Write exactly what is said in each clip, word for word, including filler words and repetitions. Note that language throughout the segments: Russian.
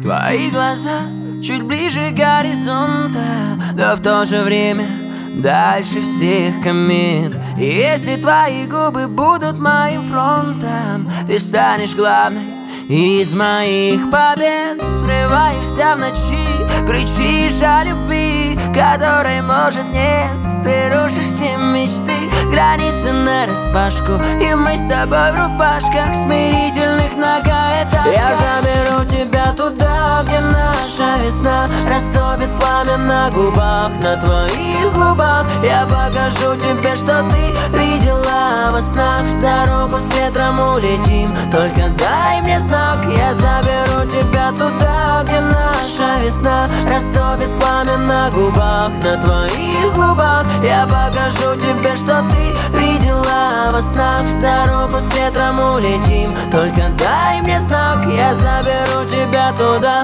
Твои глаза чуть ближе горизонта, но в то же время дальше всех комет. И если твои губы будут моим фронтом, ты станешь главной из моих побед. Срываешься в ночи, кричишь о любви, которой может нет. Ты рушишь все мечты, границы нараспашку, и мы с тобой в рубашках смирительных многоэтажках. Я заберу тебя туда, где наша весна растопит пламя на губах, на твоих губах. Я покажу тебе, что ты видела во снах. За руку с ветром улетим, только дай мне знак. Я заберу тебя туда, где наша весна растопит пламя на губах, на твоих губах. Я покажу тебе, что ты видела во снах. За руку с ветром улетим, только дай мне знак. Я заберу тебя туда.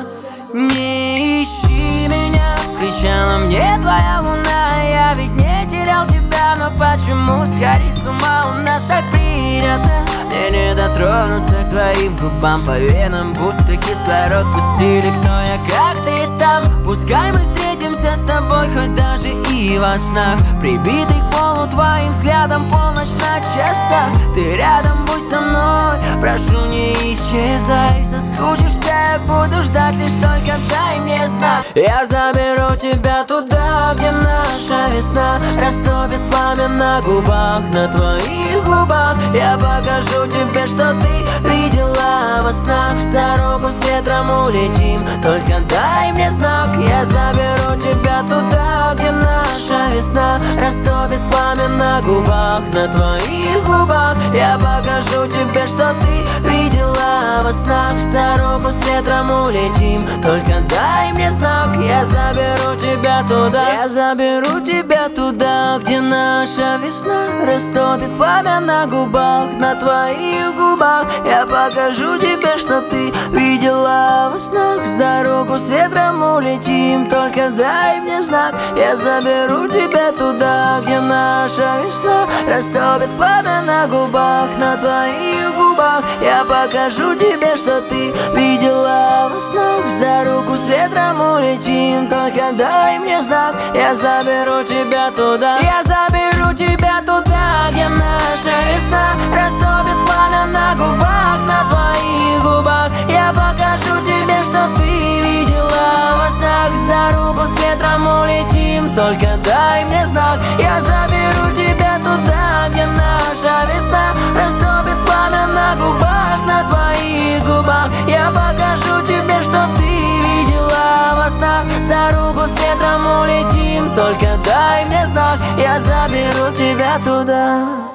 Не ищи меня, кричала мне твоя луна. Я ведь не терял тебя, но почему сходить с ума у нас так принято? Мне не дотронуться к твоим губам, по венам будто кислород пустили. Кто я, как ты там? Пускай мы встретимся с тобой хоть даже и во снах, прибитый к полу твоим взглядом полночь на часах. Ты рядом, будь со мной, прошу, не исчезай. Соскучишься, я буду ждать, лишь только дай мне знак. Я заберу тебя туда, где наша весна растопит пламя на губах, на твоих губах. Я покажу тебе, что ты видела во снах. За руку с ветром улетим, только дай мне знак. Я заберу тебя туда, где наша весна растопит пламя на губах, на твоих губах. Я покажу тебе, что ты видела во снах. За руку с ветром улетим, только дай мне знак. Я заберу тебя туда. Я заберу тебя туда, где наша весна растопит пламя на губах, на твоих губах. Я покажу тебе, что ты видела во снах. За руку с ветром улетим, только дай мне знак. Я заберу тебя туда, где наша весна растопит пламя на губах, на твоих губах. Я покажу тебе, что ты видела во снах. За руку с ветром улетим, только дай мне знак. Я заберу тебя туда. Я заберу тебя туда, где наша весна растопит пламя на губах, на твоих губах. Я покажу тебе, что ты видела во снах. За руку с ветром улетим, только дай мне знак. Я заберу тебя туда, где наша весна растопит пламя на губах, на твоих губах. Я покажу тебе, что ты видела во снах. За руку с ветром улетим, только дай мне знак. Я заберу тебя туда.